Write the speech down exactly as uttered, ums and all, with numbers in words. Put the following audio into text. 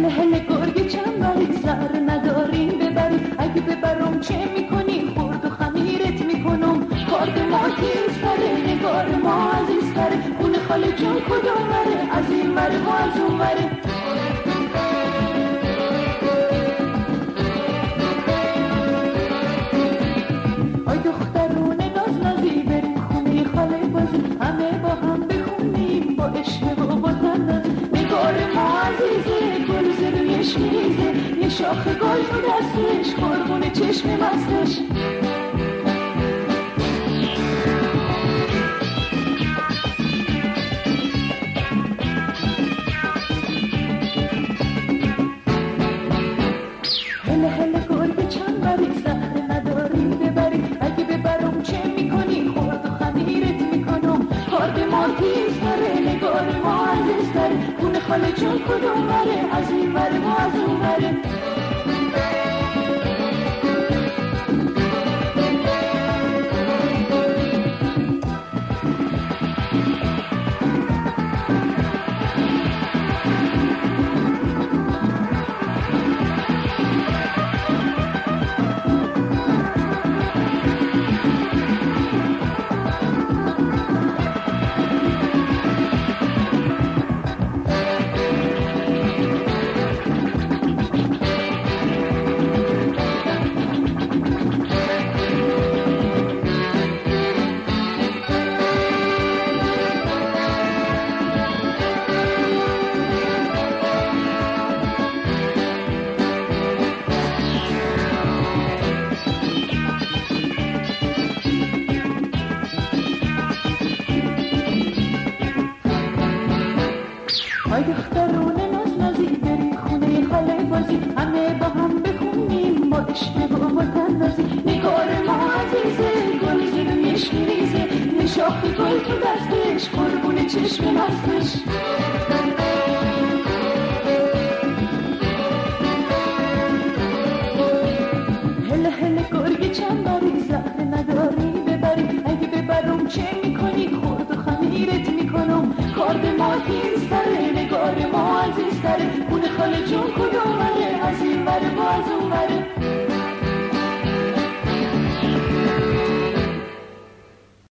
هله هله گرگ چنبری سر نداریم ببری اگه ببرم چه میکنی خورد و خمیرت میکنم کارد ما تیزتره نگار ما عزیزتره خونه خاله جون کدومره از این وره و از اون وره آی دخترونه ناز نازی بریم خونه خاله بازی همه با هم بخونیم با عشق و با تندازی نگار ما عزیزه گل زرویش میریزه یه شاخ گل تو دستش قربون چشم مستش هله هله گرگ چنبری زهره نداری ببری اگه ببرم چه میکنی خورد و خمیرت میکنم کارد ما تیزتره نگار ما عزیزتره خونه خاله جون کدومره از این وره و از اون وره آی دخترونه ناز نازی بریم خونه خاله بازی همه با هم بخونیم با عشق و با تندازی نگار ما عزیزه گل زیرش میریزه یه شاخ گل تو دستش قربون چشم مستش هله هله گرگ چنبری زهره نداری ببری اگه ببرم چه میکنی خورد و خمیرت میکنم کارد ما تیزتره نگار ما عزیزتره خونه خاله جون کدومره از این وره و از اون وره